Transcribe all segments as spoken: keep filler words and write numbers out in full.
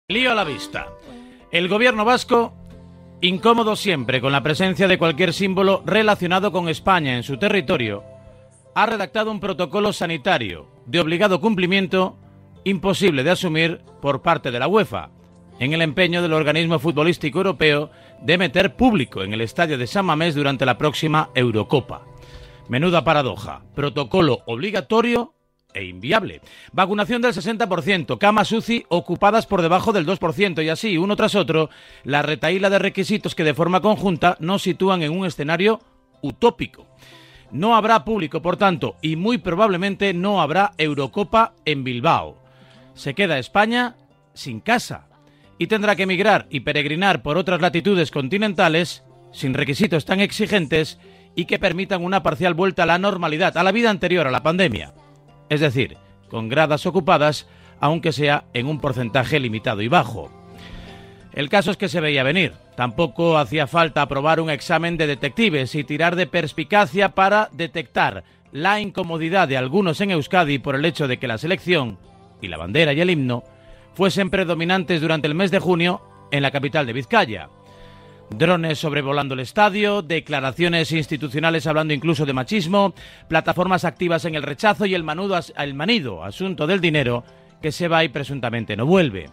Lío a la vista. El gobierno vasco, incómodo siempre con la presencia de cualquier símbolo relacionado con España en su territorio, ha redactado un protocolo sanitario de obligado cumplimiento imposible de asumir por parte de la UEFA, en el empeño del organismo futbolístico europeo de meter público en el estadio de San Mamés durante la próxima Eurocopa. Menuda paradoja, protocolo obligatorio e inviable. Vacunación del sesenta por ciento, camas U C I ocupadas por debajo del dos por ciento y así, uno tras otro, la retahíla de requisitos que de forma conjunta nos sitúan en un escenario utópico. No habrá público, por tanto, y muy probablemente no habrá Eurocopa en Bilbao. Se queda España sin casa y tendrá que emigrar y peregrinar por otras latitudes continentales sin requisitos tan exigentes y que permitan una parcial vuelta a la normalidad, a la vida anterior a la pandemia. Es decir, con gradas ocupadas, aunque sea en un porcentaje limitado y bajo. El caso es que se veía venir. Tampoco hacía falta aprobar un examen de detectives y tirar de perspicacia para detectar la incomodidad de algunos en Euskadi por el hecho de que la selección y la bandera y el himno fuesen predominantes durante el mes de junio en la capital de Vizcaya. Drones sobrevolando el estadio, declaraciones institucionales hablando incluso de machismo, plataformas activas en el rechazo y el, manudo, el manido asunto del dinero que se va y presuntamente no vuelve.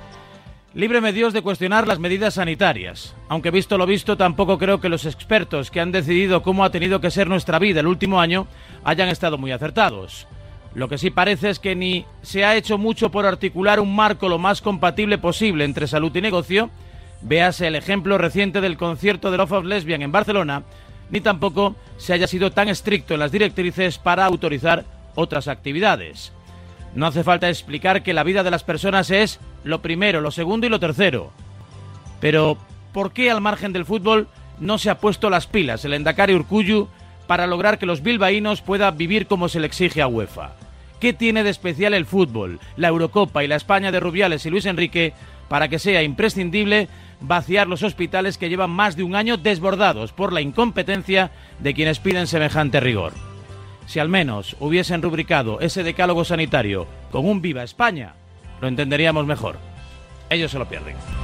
Líbreme Dios de cuestionar las medidas sanitarias, aunque visto lo visto tampoco creo que los expertos que han decidido cómo ha tenido que ser nuestra vida el último año hayan estado muy acertados. Lo que sí parece es que ni se ha hecho mucho por articular un marco lo más compatible posible entre salud y negocio. Véase el ejemplo reciente del concierto de Love of Lesbian en Barcelona, ni tampoco se haya sido tan estricto en las directrices para autorizar otras actividades. No hace falta explicar que la vida de las personas es lo primero, lo segundo y lo tercero. Pero, ¿por qué al margen del fútbol no se ha puesto las pilas el Endacari Urkullu para lograr que los bilbaínos puedan vivir como se le exige a UEFA? ¿Qué tiene de especial el fútbol, la Eurocopa y la España de Rubiales y Luis Enrique para que sea imprescindible vaciar los hospitales que llevan más de un año desbordados por la incompetencia de quienes piden semejante rigor? Si al menos hubiesen rubricado ese decálogo sanitario con un Viva España, lo entenderíamos mejor. Ellos se lo pierden.